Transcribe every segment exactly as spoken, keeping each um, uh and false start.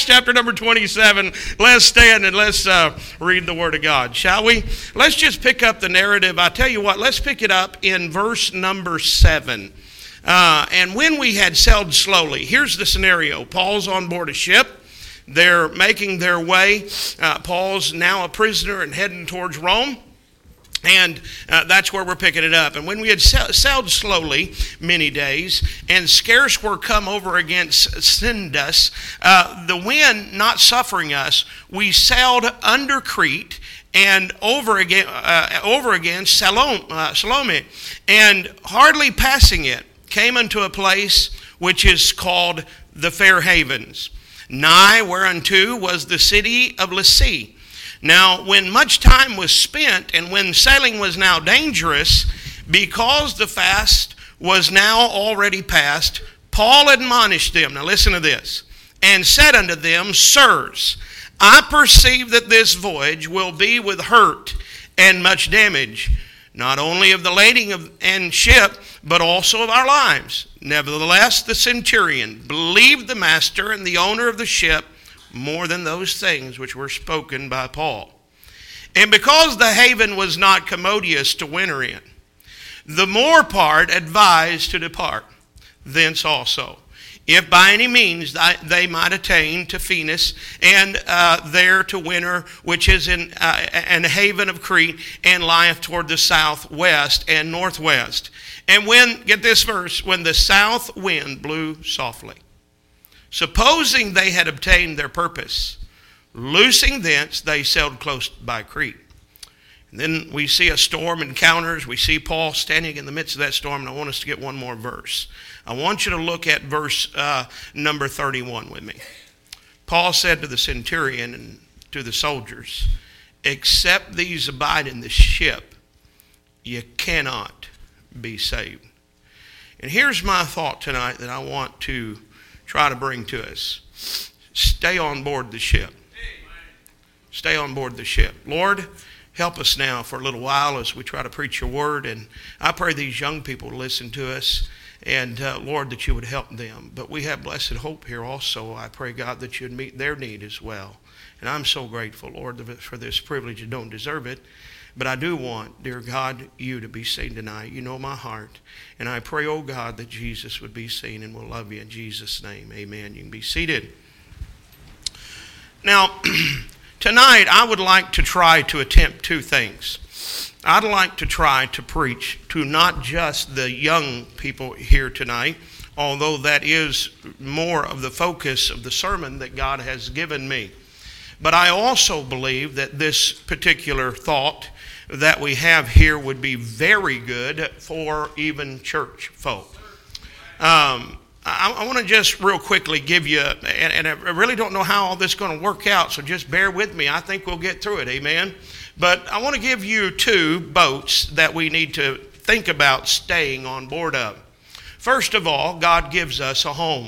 Acts chapter number twenty-seven. Let's stand and let's uh, read the Word of God, shall we? Let's just pick up the narrative. I tell you what, let's pick it up in verse number seven. Uh, and when we had sailed slowly, here's the scenario. Paul's on board a ship. They're making their way. Uh, Paul's now a prisoner and heading towards Rome. And uh, that's where we're picking it up. And when we had sailed slowly many days, and scarce were come over against Cnidus, uh, the wind not suffering us, we sailed under Crete and over again, uh, over against Salome, uh, Salome, and hardly passing it, came unto a place which is called the Fair Havens, nigh whereunto was the city of Lasea. Now, when much time was spent, and when sailing was now dangerous, because the fast was now already past, Paul admonished them, now listen to this, and said unto them, Sirs, I perceive that this voyage will be with hurt and much damage, not only of the lading of and ship, but also of our lives. Nevertheless, the centurion believed the master and the owner of the ship more than those things which were spoken by Paul. And because the haven was not commodious to winter in, the more part advised to depart thence also, if by any means they might attain to Phoenix, and uh, there to winter, which is in uh, an haven of Crete, and lieth toward the southwest and northwest. And when, get this verse, when the south wind blew softly, supposing they had obtained their purpose, loosing thence, they sailed close by Crete. And then we see a storm encounters. We see Paul standing in the midst of that storm. And I want us to get one more verse. I want you to look at verse uh, number thirty-one with me. Paul said to the centurion and to the soldiers, except these abide in the ship, you cannot be saved. And here's my thought tonight that I want to try to bring to us. Stay on board the ship. Stay on board the ship. Lord, help us now for a little while as we try to preach your word. And I pray these young people listen to us. And uh, Lord, that you would help them. But we have blessed hope here also. I pray, God, that you'd meet their need as well. And I'm so grateful, Lord, for this privilege. You don't deserve it. But I do want, dear God, you to be seen tonight. You know my heart. And I pray, oh God, that Jesus would be seen, and we'll love you in Jesus' name. Amen. You can be seated. Now, tonight I would like to try to attempt two things. I'd like to try to preach to not just the young people here tonight, although that is more of the focus of the sermon that God has given me. But I also believe that this particular thought that we have here would be very good for even church folk. Um, I, I want to just real quickly give you, and, and I really don't know how all this is going to work out, so just bear with me. I think we'll get through it, amen? But I want to give you two boats that we need to think about staying on board of. First of all, God gives us a home.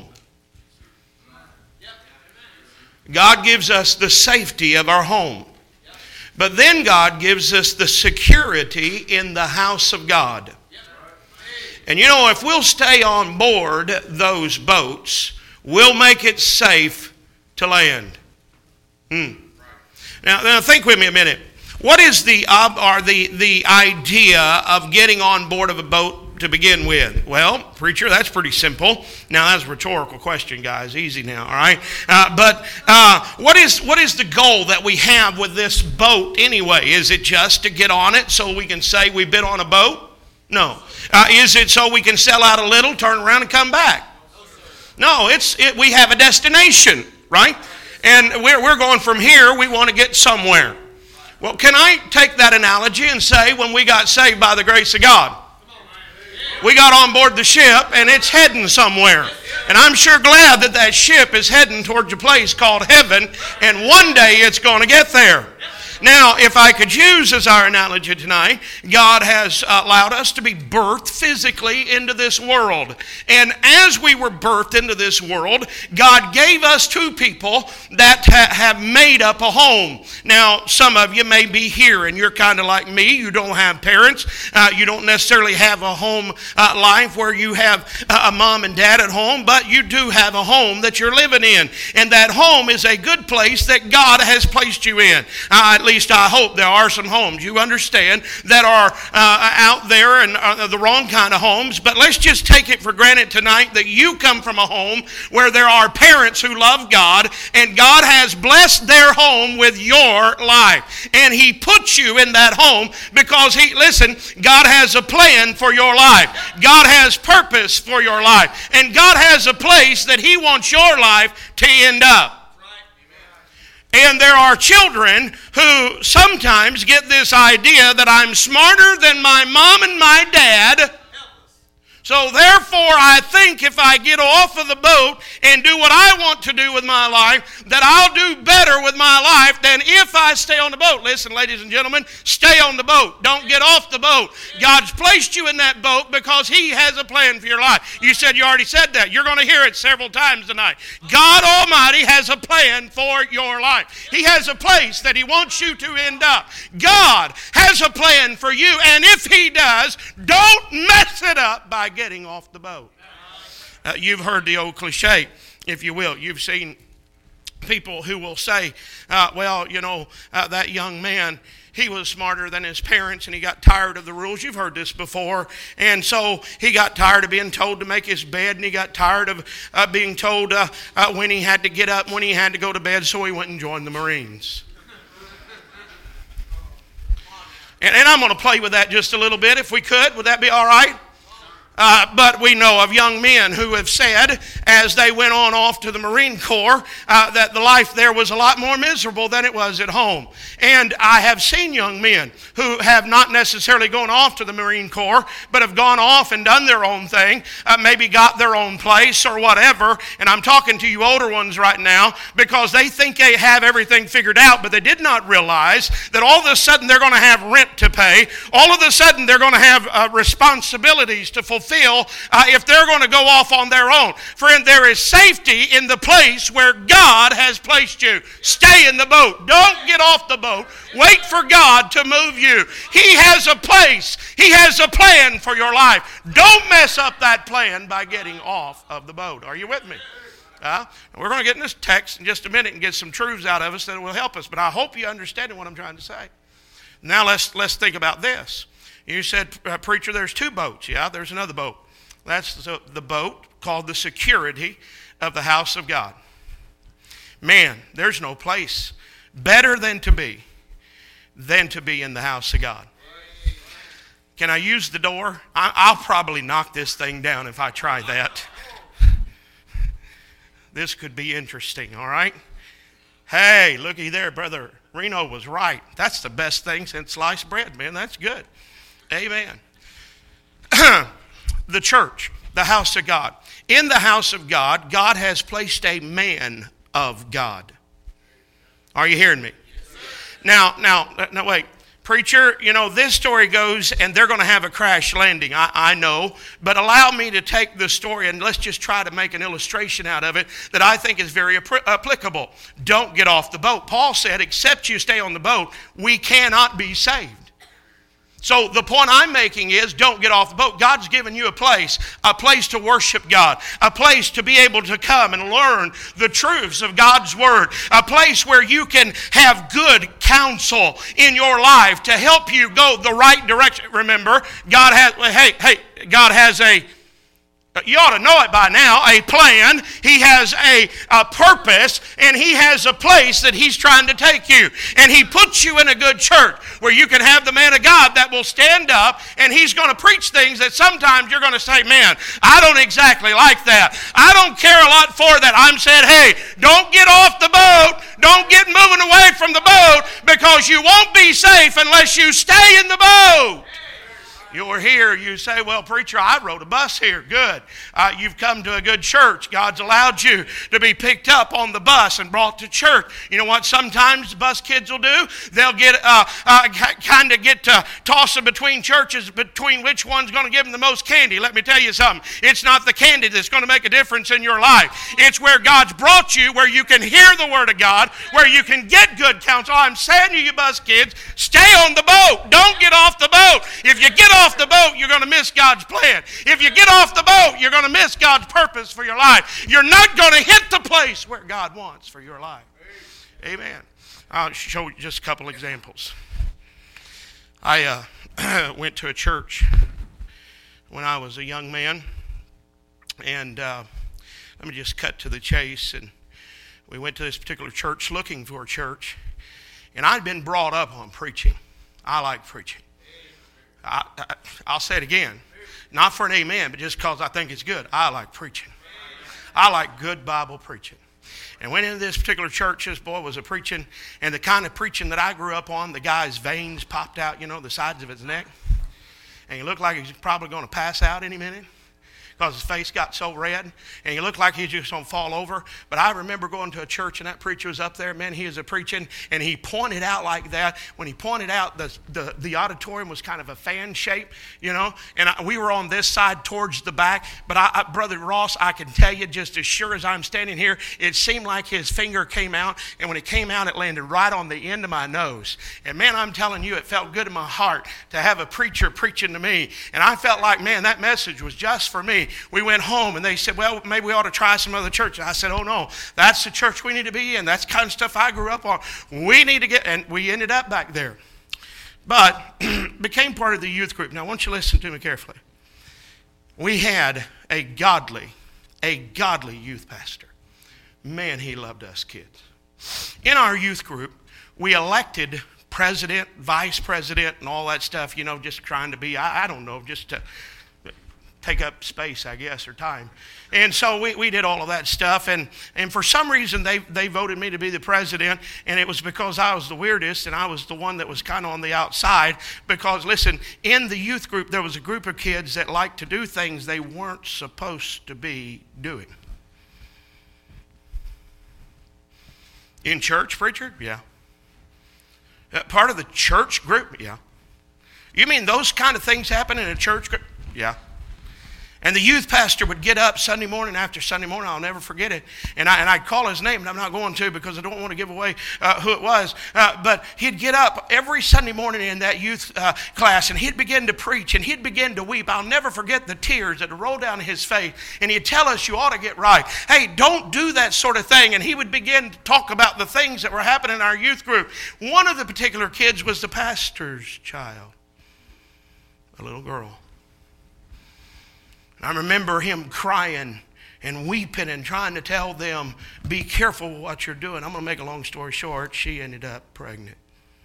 God gives us the safety of our home. But then God gives us the security in the house of God. And you know, if we'll stay on board those boats, we'll make it safe to land. Hmm. Now, now think with me a minute. What is the uh, or the, the idea of getting on board of a boat to begin with? Well, preacher, that's pretty simple. Now, that's a rhetorical question, guys. Easy now, all right? Uh, but uh, what is what is the goal that we have with this boat anyway? Is it just to get on it so we can say we've been on a boat? No. Uh, is it so we can sell out a little, turn around, and come back? No, it's it, we have a destination, right? And we're, we're going from here, we want to get somewhere. Well, can I take that analogy and say when we got saved by the grace of God, we got on board the ship and it's heading somewhere. And I'm sure glad that that ship is heading towards a place called heaven, and one day it's going to get there. Now, if I could use as our analogy tonight, God has allowed us to be birthed physically into this world. And as we were birthed into this world, God gave us two people that ha- have made up a home. Now, some of you may be here and you're kind of like me. You don't have parents. Uh, you don't necessarily have a home uh, life where you have uh, a mom and dad at home, but you do have a home that you're living in. And that home is a good place that God has placed you in. Uh, at least I hope there are some homes, you understand, that are uh, out there and are the wrong kind of homes. But let's just take it for granted tonight that you come from a home where there are parents who love God, and God has blessed their home with your life. And He puts you in that home because He, listen, God has a plan for your life. God has purpose for your life. And God has a place that He wants your life to end up. And there are children who sometimes get this idea that I'm smarter than my mom and my dad. So therefore, I think if I get off of the boat and do what I want to do with my life, that I'll do better with my life than if I stay on the boat. Listen, ladies and gentlemen, stay on the boat. Don't get off the boat. God's placed you in that boat because He has a plan for your life. You said you already said that. You're going to hear it several times tonight. God Almighty has a plan for your life. He has a place that He wants you to end up. God has a plan for you, and if He does, don't mess it up by getting off the boat. Uh, you've heard the old cliche, if you will. You've seen people who will say, uh, well, you know, uh, that young man, he was smarter than his parents and he got tired of the rules. You've heard this before. And so he got tired of being told to make his bed, and he got tired of uh, being told uh, uh, when he had to get up, when he had to go to bed, so he went and joined the Marines. And, and I'm going to play with that just a little bit if we could. Would that be all right? Uh, but we know of young men who have said, as they went on off to the Marine Corps, uh, that the life there was a lot more miserable than it was at home. And I have seen young men who have not necessarily gone off to the Marine Corps, but have gone off and done their own thing, uh, maybe got their own place or whatever. And I'm talking to you older ones right now because they think they have everything figured out, but they did not realize that all of a sudden they're going to have rent to pay. All of a sudden they're going to have uh, responsibilities to fulfill. Feel, uh, if they're going to go off on their own. Friend, there is safety in the place where God has placed you. Stay in the boat. Don't get off the boat. Wait for God to move you. He has a place. He has a plan for your life. Don't mess up that plan by getting off of the boat. Are you with me? Uh, we're going to get in this text in just a minute and get some truths out of us that will help us. But I hope you understand what I'm trying to say. Now let's let's think about this. You said, uh, preacher, there's two boats. Yeah, there's another boat. That's the, the boat called the security of the house of God. Man, there's no place better than to be, than to be in the house of God. Can I use the door? I, I'll probably knock this thing down if I try that. This could be interesting, all right? Hey, looky there, Brother Reno was right. That's the best thing since sliced bread, man. That's good. Amen. The church, the house of God. In the house of God, God has placed a man of God. Are you hearing me? Yes, now, now, now, wait. Preacher, you know, this story goes and they're going to have a crash landing. I, I know. But allow me to take the story and let's just try to make an illustration out of it that I think is very applicable. Don't get off the boat. Paul said, except you stay on the boat, we cannot be saved. So the point I'm making is don't get off the boat. God's given you a place, a place to worship God, a place to be able to come and learn the truths of God's Word, a place where you can have good counsel in your life to help you go the right direction. Remember, God has, hey, hey, God has a, you ought to know it by now, a plan. He has a, a purpose, and He has a place that He's trying to take you. And He puts you in a good church where you can have the man of God that will stand up, and he's going to preach things that sometimes you're going to say, man, I don't exactly like that. I don't care a lot for that. I'm saying, hey, don't get off the boat. Don't get moving away from the boat because you won't be safe unless you stay in the boat. You're here, you say, well, preacher, I rode a bus here. Good. Uh, you've come to a good church. God's allowed you to be picked up on the bus and brought to church. You know what sometimes bus kids will do? They'll get uh, uh, kind of get uh, tossing between churches, between which one's going to give them the most candy. Let me tell you something. It's not the candy that's going to make a difference in your life. It's where God's brought you, where you can hear the Word of God, where you can get good counsel. I'm saying to you, bus kids, stay on the boat. Don't get off the boat. If you get off the boat, you're going to miss God's plan. If you get off the boat, you're going to miss God's purpose for your life. You're not going to hit the place where God wants for your life. Amen. I'll show you just a couple examples. I uh, went to a church when I was a young man, and uh, let me just cut to the chase. And we went to this particular church looking for a church, and I'd been brought up on preaching. I like preaching. I, I, I'll say it again. Not for an amen, but just because I think it's good. I like preaching. I like good Bible preaching. And went into this particular church. This boy was a preaching. And the kind of preaching that I grew up on, the guy's veins popped out, you know, the sides of his neck. And he looked like he's probably going to pass out any minute, because his face got so red, and he looked like he was just going to fall over. But I remember going to a church, and that preacher was up there. Man, he was a preaching, and he pointed out like that. When he pointed out, the the, the auditorium was kind of a fan shape, you know, and I, we were on this side towards the back. But I, I, Brother Ross, I can tell you, just as sure as I'm standing here, it seemed like his finger came out, and when it came out, it landed right on the end of my nose. And man, I'm telling you, it felt good in my heart to have a preacher preaching to me. And I felt like, man, that message was just for me. We went home, and they said, well, maybe we ought to try some other church. And I said, oh, no, that's the church we need to be in. That's the kind of stuff I grew up on. We need to get, and we ended up back there. But became part of the youth group. Now, I want you to listen to me carefully. We had a godly, a godly youth pastor. Man, he loved us kids. In our youth group, we elected president, vice president, and all that stuff, you know, just trying to be, I, I don't know, just to take up space, I guess, or time. And so we, we did all of that stuff. And, and for some reason, they, they voted me to be the president. And it was because I was the weirdest, and I was the one that was kind of on the outside. Because, listen, in the youth group, there was a group of kids that liked to do things they weren't supposed to be doing. In church, preacher? Yeah. Uh, part of the church group? Yeah. You mean those kind of things happen in a church group? Yeah. And the youth pastor would get up Sunday morning after Sunday morning. I'll never forget it. And, I, and I'd call his name, and I'm not going to because I don't want to give away uh, who it was. Uh, but he'd get up every Sunday morning in that youth uh, class, and he'd begin to preach, and he'd begin to weep. I'll never forget the tears that would roll down his face. And he'd tell us, you ought to get right. Hey, don't do that sort of thing. And he would begin to talk about the things that were happening in our youth group. One of the particular kids was the pastor's child, a little girl. I remember him crying and weeping and trying to tell them, be careful what you're doing. I'm going to make a long story short. She ended up pregnant.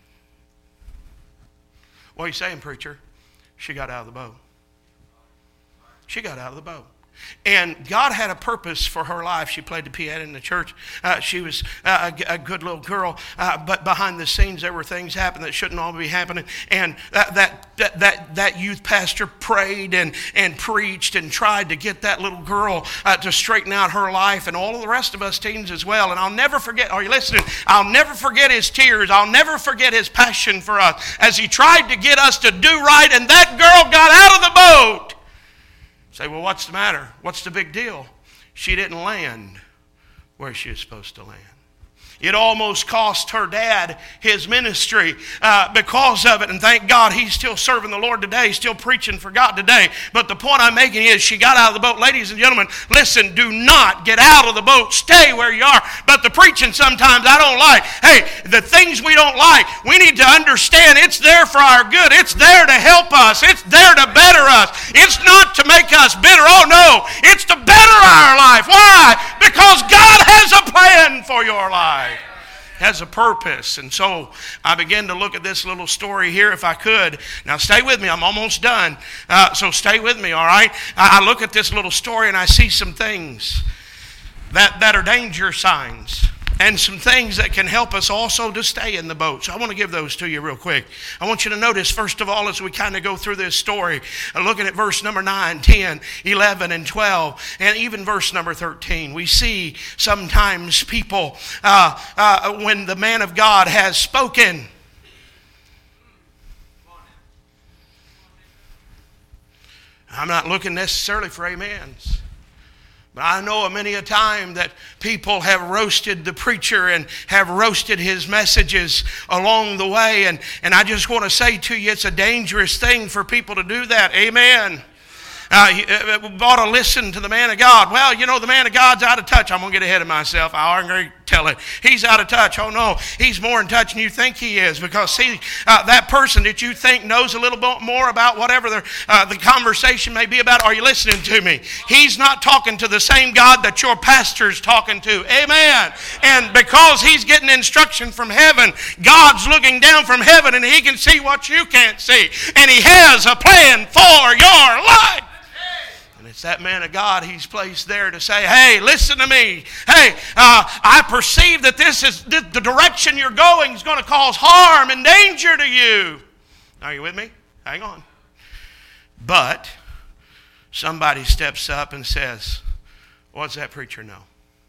What are you saying, preacher? She got out of the boat. She got out of the boat. And God had a purpose for her life. She played the piano in the church. Uh, she was uh, a, a good little girl. Uh, but behind the scenes, there were things happening that shouldn't all be happening. And that that that that, that youth pastor prayed and, and preached and tried to get that little girl uh, to straighten out her life, and all of the rest of us teens as well. And I'll never forget, are you listening? I'll never forget his tears. I'll never forget his passion for us as he tried to get us to do right, and that girl got out of the boat. Say, well, what's the matter? What's the big deal? She didn't land where she was supposed to land. It almost cost her dad his ministry uh, because of it. And thank God he's still serving the Lord today, still preaching for God today. But the point I'm making is she got out of the boat. Ladies and gentlemen, listen, do not get out of the boat. Stay where you are. But the preaching sometimes I don't like. Hey, the things we don't like, we need to understand it's there for our good. It's there to help us. It's there to better us. It's not to make us bitter. Oh, no. It's to better our life. Why? Because God has a plan for your life. Has a purpose. And so I began to look at this little story here if I could. Now stay with me. I'm almost done. Uh, so stay with me, all right? I, I look at this little story and I see some things that, that are danger signs. and some things that can help us also to stay in the boat. So I want to give those to you real quick. I want you to notice, first of all, as we kind of go through this story, uh, looking at verse number nine, ten, eleven, and twelve, and even verse number thirteen, we see sometimes people, uh, uh, when the man of God has spoken, I'm not looking necessarily for amens. But I know many a time that people have roasted the preacher and have roasted his messages along the way. And, and I just want to say to you, it's a dangerous thing for people to do that. Amen. Uh, we ought to listen to the man of God. Well, you know, the man of God's out of touch. I'm going to get ahead of myself. I already tell it. He's out of touch. Oh, no. He's more in touch than you think he is. Because, see, uh, that person that you think knows a little bit more about whatever the, uh, the conversation may be about, are you listening to me? He's not talking to the same God that your pastor's talking to. Amen. And because he's getting instruction from heaven, God's looking down from heaven and he can see what you can't see. And he has a plan for your life. It's that man of God he's placed there to say, hey, listen to me. Hey, uh, I perceive that this is the direction you're going is going to cause harm and danger to you. Are you with me? Hang on. But somebody steps up and says, what's that preacher know?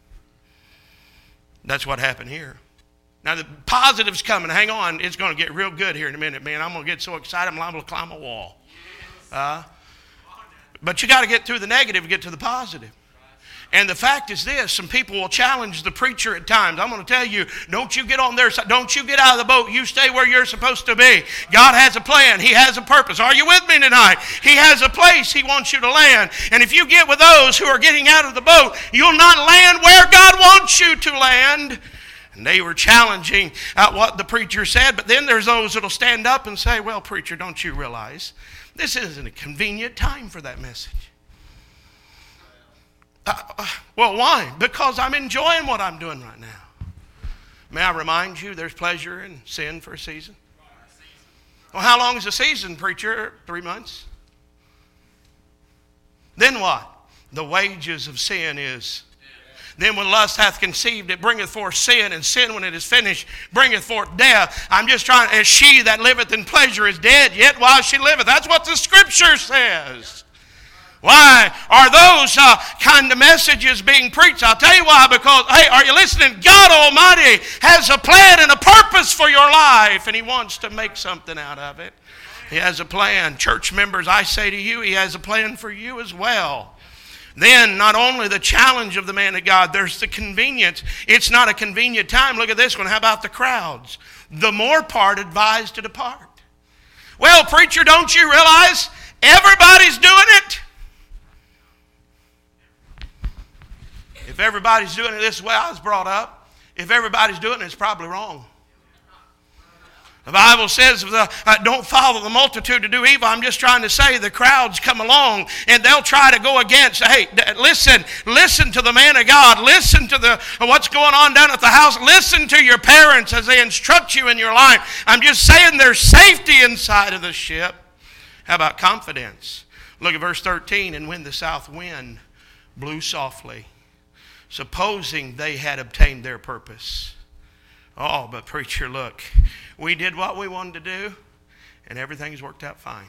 That's what happened here. Now the positive's coming. Hang on. It's going to get real good here in a minute, man. I'm going to get so excited I'm liable to climb a wall. Uh, But you got to get through the negative to get to the positive. And the fact is this, some people will challenge the preacher at times. I'm going to tell you, don't you get on their side. Don't you get out of the boat. You stay where you're supposed to be. God has a plan. He has a purpose. Are you with me tonight? He has a place He wants you to land. And if you get with those who are getting out of the boat, you'll not land where God wants you to land. And they were challenging uh, what the preacher said. But then there's those that will stand up and say, well, preacher, don't you realize this isn't a convenient time for that message? Uh, uh, well, why? Because I'm enjoying what I'm doing right now. May I remind you, there's pleasure in sin for a season. Well, how long is a season, preacher? Three months. Then what? The wages of sin is... Then when lust hath conceived, it bringeth forth sin, and sin, when it is finished, bringeth forth death. I'm just trying, as she that liveth in pleasure is dead, yet while she liveth. That's what the Scripture says. Why are those uh, kind of messages being preached? I'll tell you why. Because, hey, are you listening? God Almighty has a plan and a purpose for your life, and He wants to make something out of it. He has a plan. Church members, I say to you, He has a plan for you as well. Then, not only the challenge of the man of God, there's the convenience. It's not a convenient time. Look at this one. How about the crowds? The more part advised to depart. Well, preacher, don't you realize everybody's doing it? If everybody's doing it this way I was brought up, if everybody's doing it, it's probably wrong. The Bible says, uh, don't follow the multitude to do evil. I'm just trying to say the crowds come along and they'll try to go against. Hey, listen, listen to the man of God. Listen to the what's going on down at the house. Listen to your parents as they instruct you in your life. I'm just saying there's safety inside of the ship. How about confidence? Look at verse thirteen. And when the south wind blew softly, supposing they had obtained their purpose. Oh, but preacher, look, we did what we wanted to do, and everything's worked out fine.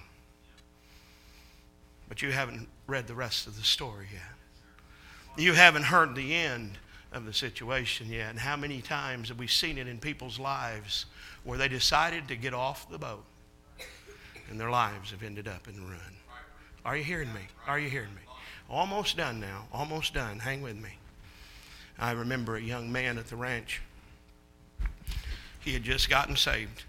But you haven't read the rest of the story yet. You haven't heard the end of the situation yet. And how many times have we seen it in people's lives where they decided to get off the boat, and their lives have ended up in ruin? Are you hearing me? Are you hearing me? Almost done now. Almost done. Hang with me. I remember a young man at the ranch. He had just gotten saved.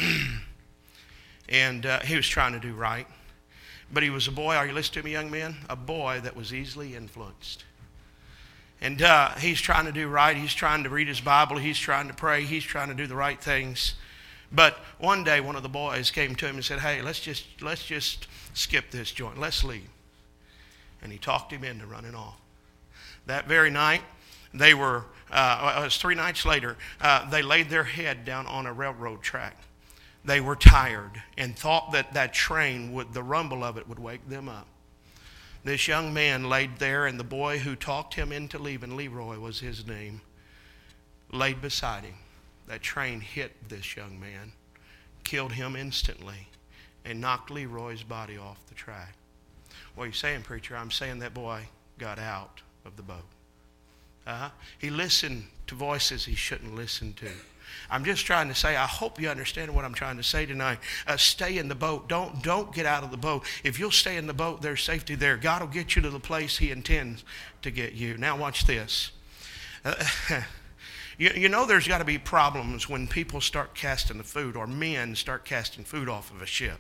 and uh, he was trying to do right. But he was a boy, are you listening to me, young men? A boy that was easily influenced. And uh, he's trying to do right. He's trying to read his Bible. He's trying to pray. He's trying to do the right things. But one day, one of the boys came to him and said, hey, let's just, let's just skip this joint. Let's leave. And he talked him into running off. That very night, they were, uh, it was three nights later, uh, they laid their head down on a railroad track. They were tired and thought that that train, would, the rumble of it would wake them up. This young man laid there, and the boy who talked him into leaving, Leroy was his name, laid beside him. That train hit this young man, killed him instantly, and knocked Leroy's body off the track. What are you saying, preacher? I'm saying that boy got out of the boat. Uh-huh. He listened to voices he shouldn't listen to. I'm just trying to say, I hope you understand what I'm trying to say tonight. Uh, stay in the boat. Don't, don't get out of the boat. If you'll stay in the boat, there's safety there. God will get you to the place he intends to get you. Now watch this. Uh, you, you know there's got to be problems when people start casting the food, or men start casting food off of a ship.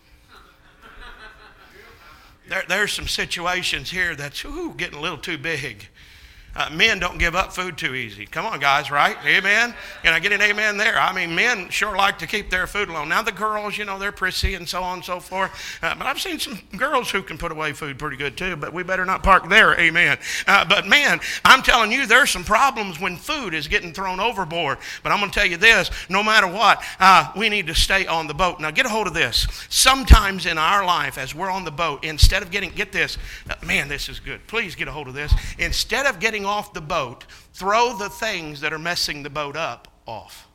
There, there's some situations here that's ooh, getting a little too big. Uh, men don't give up food too easy. Come on, guys, right? Amen? Can I get an amen there? I mean, men sure like to keep their food alone. Now, the girls, you know, they're prissy and so on and so forth. Uh, but I've seen some girls who can put away food pretty good, too. But we better not park there, amen. Uh, but, man, I'm telling you, there's some problems when food is getting thrown overboard. But I'm going to tell you this, no matter what, uh, we need to stay on the boat. Now, get a hold of this. Sometimes in our life, as we're on the boat, instead of getting, get this, uh, man, this is good. Please get a hold of this. Instead of getting off the boat, throw the things that are messing the boat up off.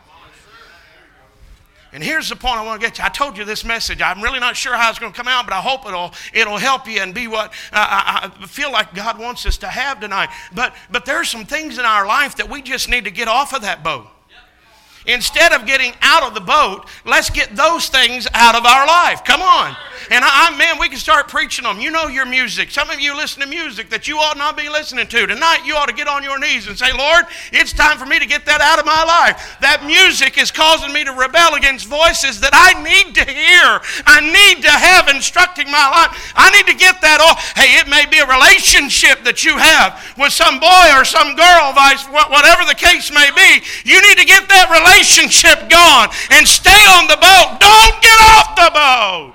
And here's the point I want to get to. I told you this message. I'm really not sure how it's going to come out, but I hope it'll it'll help you and be what uh, I, I feel like God wants us to have tonight. But but there's some things in our life that we just need to get off of that boat. Instead of getting out of the boat, let's get those things out of our life. Come on. And I, I, man, we can start preaching them. You know your music. Some of you listen to music that you ought not be listening to. Tonight, you ought to get on your knees and say, Lord, it's time for me to get that out of my life. That music is causing me to rebel against voices that I need to hear. I need to have instructing my life. I need to get that off. Hey, it may be a relationship that you have with some boy or some girl, vice whatever the case may be. You need to get that relationship gone and stay on the boat. Don't get off the boat.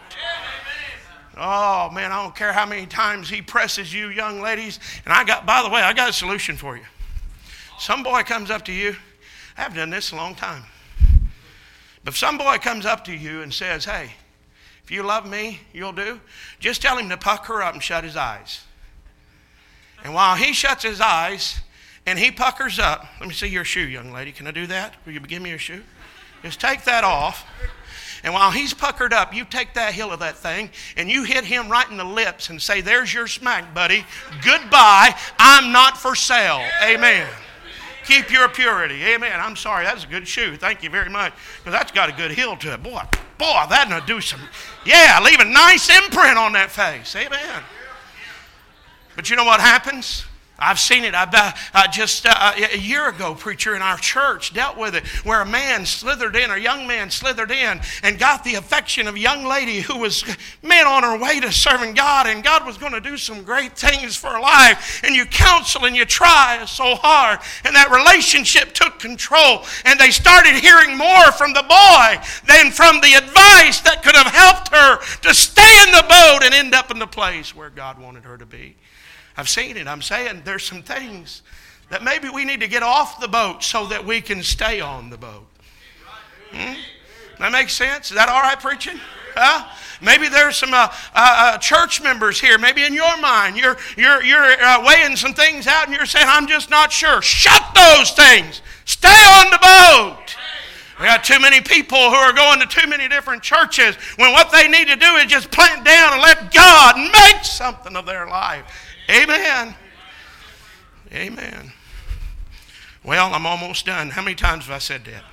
Oh, man, I don't care how many times he presses you, young ladies. And I got, by the way, I got a solution for you. Some boy comes up to you. I haven't done this in a long time. But if some boy comes up to you and says, hey, if you love me, you'll do. Just tell him to pucker up and shut his eyes. And while he shuts his eyes and he puckers up, let me see your shoe, young lady. Can I do that? Will you give me your shoe? Just take that off. And while he's puckered up, you take that heel of that thing and you hit him right in the lips and say, there's your smack, buddy. Goodbye. I'm not for sale. Amen. Keep your purity. Amen. I'm sorry. That's a good shoe. Thank you very much. Because that's got a good heel to it. Boy, boy, that'll do some, yeah, leave a nice imprint on that face. Amen. But you know what happens? I've seen it. I've uh, uh, just uh, a year ago, preacher in our church dealt with it, where a man slithered in, or a young man slithered in, and got the affection of a young lady who was, man, on her way to serving God, and God was going to do some great things for her life. And you counsel and you try so hard, and that relationship took control, and they started hearing more from the boy than from the advice that could have helped her to stay in the boat and end up in the place where God wanted her to be. I've seen it. I'm saying there's some things that maybe we need to get off the boat so that we can stay on the boat. Hmm? That makes sense? Is that all right, preaching? Huh? Maybe there's some uh, uh, church members here. Maybe in your mind, you're you're you're uh, weighing some things out, and you're saying, "I'm just not sure." Shut those things. Stay on the boat. We got too many people who are going to too many different churches when what they need to do is just plant down and let God make something of their life. Amen. Amen. Well, I'm almost done. How many times have I said that?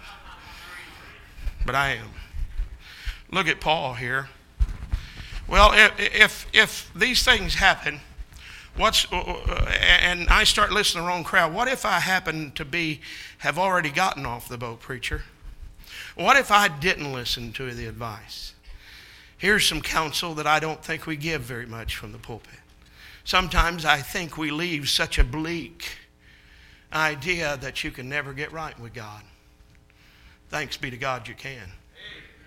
But I am. Look at Paul here. Well, if if, if these things happen, what's uh, and I start listening to the wrong crowd, what if I happen to be have already gotten off the boat, preacher? What if I didn't listen to the advice? Here's some counsel that I don't think we give very much from the pulpit. Sometimes I think we leave such a bleak idea that you can never get right with God. Thanks be to God you can.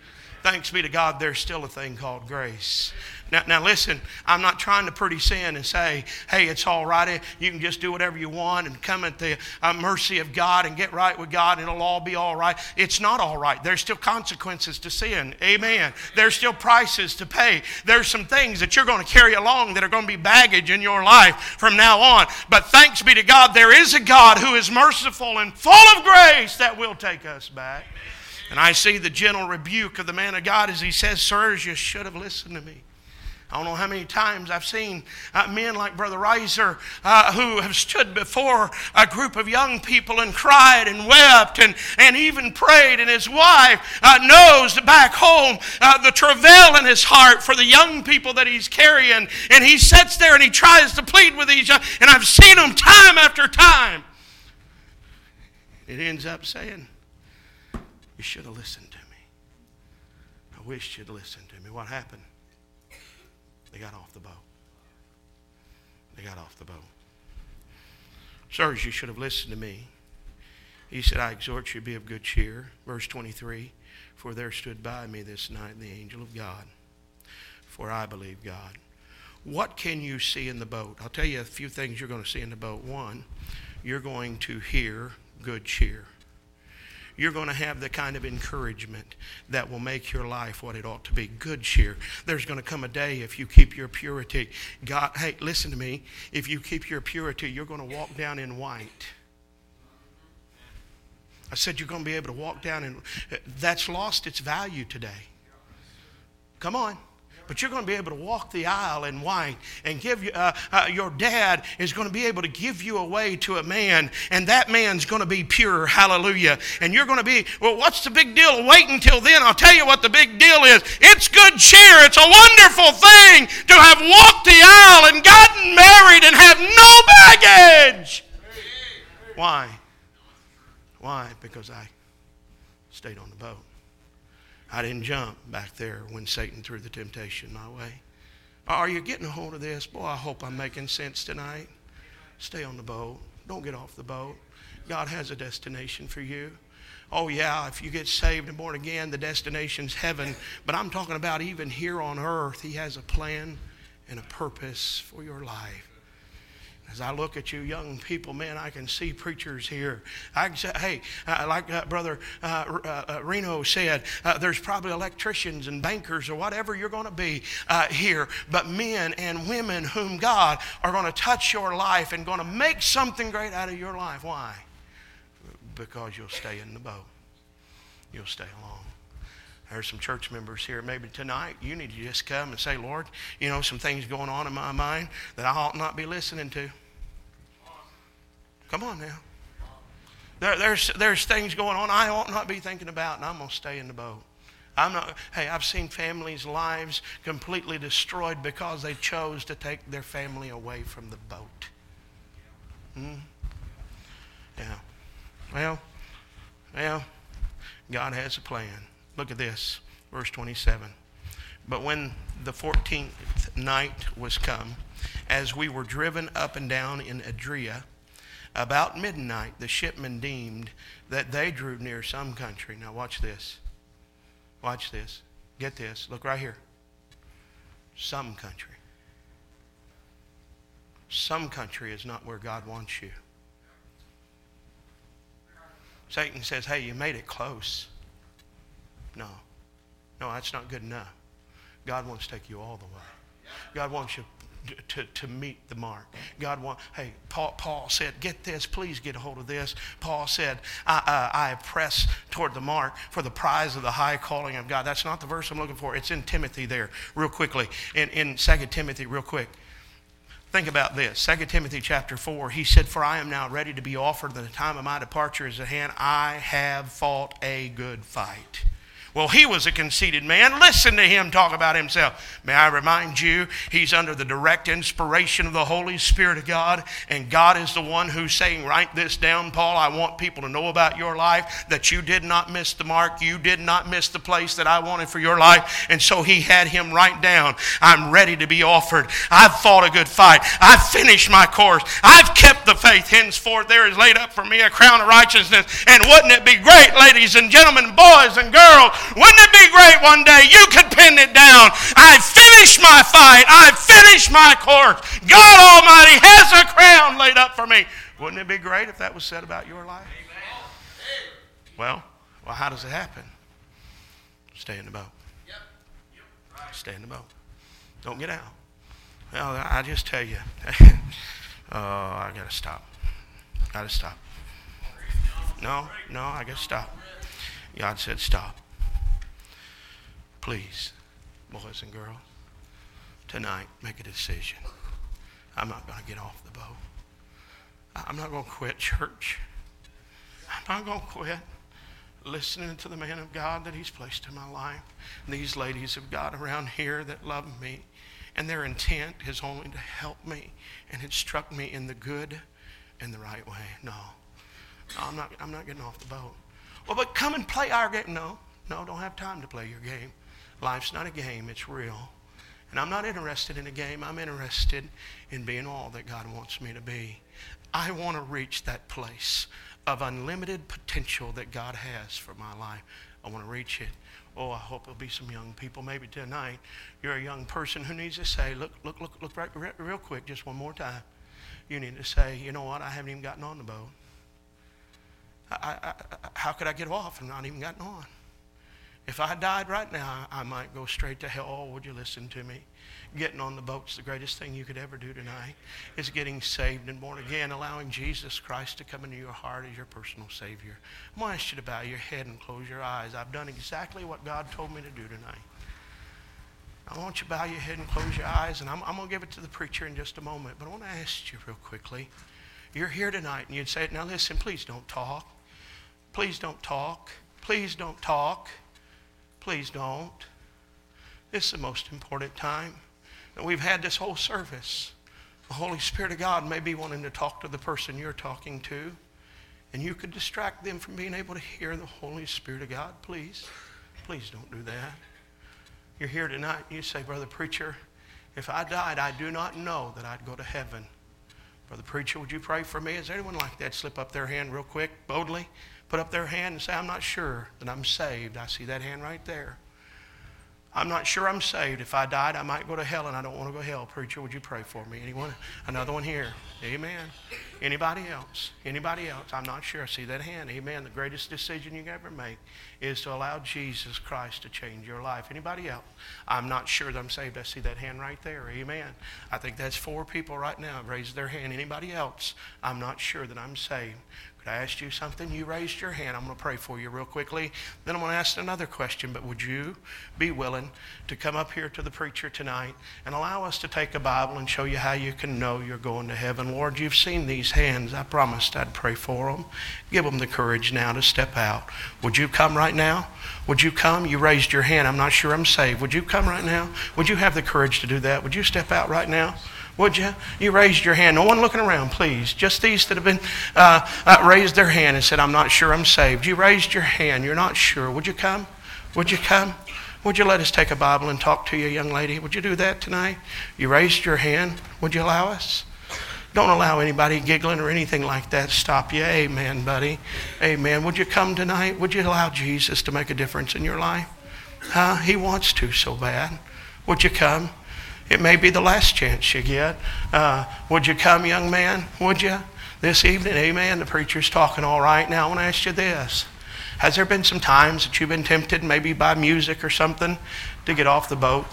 Thanks be to God, there's still a thing called grace. Now, now listen, I'm not trying to pretty sin and say, hey, it's all right. You can just do whatever you want and come at the uh, mercy of God and get right with God and it'll all be all right. It's not all right. There's still consequences to sin. Amen. There's still prices to pay. There's some things that you're going to carry along that are going to be baggage in your life from now on. But thanks be to God, there is a God who is merciful and full of grace that will take us back. And I see the gentle rebuke of the man of God as he says, sirs, you should have listened to me. I don't know how many times I've seen uh, men like Brother Reiser uh, who have stood before a group of young people and cried and wept and, and even prayed. And his wife uh, knows back home uh, the travail in his heart for the young people that he's carrying. And he sits there and he tries to plead with these young, and I've seen him time after time. It ends up saying, you should have listened to me. I wish you'd listened to me. What happened? They got off the boat. They got off the boat. Sirs, you should have listened to me. He said, I exhort you to be of good cheer. Verse twenty-three, for there stood by me this night the angel of God, for I believe God. What can you see in the boat? I'll tell you a few things you're going to see in the boat. One, you're going to hear good cheer. You're going to have the kind of encouragement that will make your life what it ought to be. Good cheer. There's going to come a day if you keep your purity. God, hey, listen to me. If you keep your purity, you're going to walk down in white. I said you're going to be able to walk down in... That's lost its value today. Come on. But you're going to be able to walk the aisle in white and give you, uh, uh, your dad is going to be able to give you away to a man, and that man's going to be pure. Hallelujah. And you're going to be, well, what's the big deal? Wait until then. I'll tell you what the big deal is. It's good cheer. It's a wonderful thing to have walked the aisle and gotten married and have no baggage. Why? Why? Because I stayed on the boat. I didn't jump back there when Satan threw the temptation my way. Are you getting a hold of this? Boy, I hope I'm making sense tonight. Stay on the boat. Don't get off the boat. God has a destination for you. Oh, yeah, if you get saved and born again, the destination's heaven. But I'm talking about even here on earth, He has a plan and a purpose for your life. As I look at you young people, man, I can see preachers here. I can say, hey, uh, like uh, Brother uh, uh, Reno said, uh, there's probably electricians and bankers or whatever you're going to be uh, here. But men and women whom God are going to touch your life and going to make something great out of your life. Why? Because you'll stay in the boat. You'll stay along. There's some church members here. Maybe tonight you need to just come and say, Lord, you know, some things going on in my mind that I ought not be listening to. Come on now. There, there's, there's things going on I ought not be thinking about, and I'm going to stay in the boat. I'm not. Hey, I've seen families' lives completely destroyed because they chose to take their family away from the boat. Hmm? Yeah. Well, well, God has a plan. Look at this, verse twenty-seven. But when the fourteenth night was come, as we were driven up and down in Adria, about midnight the shipmen deemed that they drew near some country. Now watch this. Watch this. Get this. Look right here. Some country. Some country is not where God wants you. Satan says, hey, you made it close. No. No, that's not good enough. God wants to take you all the way. God wants you to, to meet the mark. God wants, hey, Paul, Paul said, get this, please get a hold of this. Paul said, I, uh, I press toward the mark for the prize of the high calling of God. That's not the verse I'm looking for. It's in Timothy there, real quickly. In, in Second Timothy, real quick. Think about this. Second Timothy chapter four, he said, for I am now ready to be offered, and the time of my departure is at hand. I have fought a good fight. Well, he was a conceited man. Listen to him talk about himself. May I remind you, he's under the direct inspiration of the Holy Spirit of God, and God is the one who's saying, write this down, Paul. I want people to know about your life, that you did not miss the mark. You did not miss the place that I wanted for your life. And so he had him write down, I'm ready to be offered. I've fought a good fight. I've finished my course. I've kept the faith. Henceforth there is laid up for me a crown of righteousness. And wouldn't it be great, ladies and gentlemen, boys and girls, Wouldn't it be great one day you could pin it down? I finished my fight. I finished my course. God Almighty has a crown laid up for me. Wouldn't it be great if that was said about your life? Well, well, how does it happen? Stay in the boat. Stay in the boat. Don't get out. Well, I just tell you, oh, I got to stop. Got to stop. No, no, I got to stop. God said stop. Please, boys and girls, tonight make a decision. I'm not going to get off the boat. I'm not going to quit church. I'm not going to quit listening to the man of God that he's placed in my life. These ladies of God around here that love me, and their intent is only to help me and instruct me in the good and the right way. No, no I'm not, I'm not getting off the boat. Well, but come and play our game. No, no, don't have time to play your game. Life's not a game, it's real. And I'm not interested in a game. I'm interested in being all that God wants me to be. I want to reach that place of unlimited potential that God has for my life. I want to reach it. Oh, I hope there'll be some young people. Maybe tonight you're a young person who needs to say, look, look, look, look right, real quick, just one more time. You need to say, you know what, I haven't even gotten on the boat. I, I, I, how could I get off and not even gotten on? If I died right now, I might go straight to hell. Oh, would you listen to me? Getting on the boat's the greatest thing you could ever do tonight. Is getting saved and born again, allowing Jesus Christ to come into your heart as your personal Savior. I'm going to ask you to bow your head and close your eyes. I've done exactly what God told me to do tonight. I want you to bow your head and close your eyes, and I'm, I'm going to give it to the preacher in just a moment. But I want to ask you real quickly. You're here tonight, and you'd say, now listen, please don't talk. Please don't talk. Please don't talk. Please don't. This is the most important time that we've had this whole service. The Holy Spirit of God may be wanting to talk to the person you're talking to, and you could distract them from being able to hear the Holy Spirit of God. Please, please don't do that. You're here tonight, and you say, Brother Preacher, if I died, I do not know that I'd go to heaven. Brother Preacher, would you pray for me? Is there anyone like that? Slip up their hand real quick, boldly. Put up their hand and say, I'm not sure that I'm saved. I see that hand right there. I'm not sure I'm saved. If I died, I might go to hell, and I don't want to go to hell. Preacher, would you pray for me? Anyone? Another one here. Amen. Anybody else? Anybody else? I'm not sure. I see that hand. Amen. The greatest decision you can ever make is to allow Jesus Christ to change your life. Anybody else? I'm not sure that I'm saved. I see that hand right there. Amen. I think that's four people right now have raised their hand. Anybody else? I'm not sure that I'm saved. Could I ask you something? You raised your hand. I'm going to pray for you real quickly. Then I'm going to ask another question. But would you be willing to come up here to the preacher tonight and allow us to take a Bible and show you how you can know you're going to heaven? Lord, you've seen these hands. I promised I'd pray for them. Give them the courage now to step out. Would you come right now? Would you come? You raised your hand. I'm not sure I'm saved. Would you come right now? Would you have the courage to do that? Would you step out right now? Would you? You raised your hand. No one looking around, please. Just these that have been uh, uh, raised their hand and said, I'm not sure I'm saved. You raised your hand. You're not sure. Would you come? Would you come? Would you let us take a Bible and talk to you, young lady? Would you do that tonight? You raised your hand. Would you allow us? Don't allow anybody giggling or anything like that to stop you. Amen, buddy. Amen. Would you come tonight? Would you allow Jesus to make a difference in your life? Huh? He wants to so bad. Would you come? It may be the last chance you get. Uh, would you come, young man? Would you? This evening, amen. The preacher's talking all right. Now I want to ask you this. Has there been some times that you've been tempted, maybe by music or something, to get off the boat?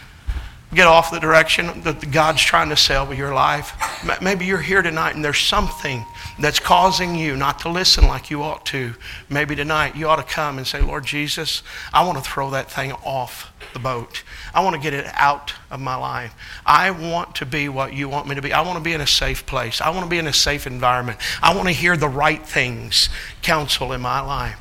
Get off the direction that God's trying to sell with your life? Maybe you're here tonight and there's something that's causing you not to listen like you ought to. Maybe tonight you ought to come and say, Lord Jesus, I want to throw that thing off the boat. I want to get it out of my life. I want to be what you want me to be. I want to be in a safe place. I want to be in a safe environment. I want to hear the right things counsel in my life.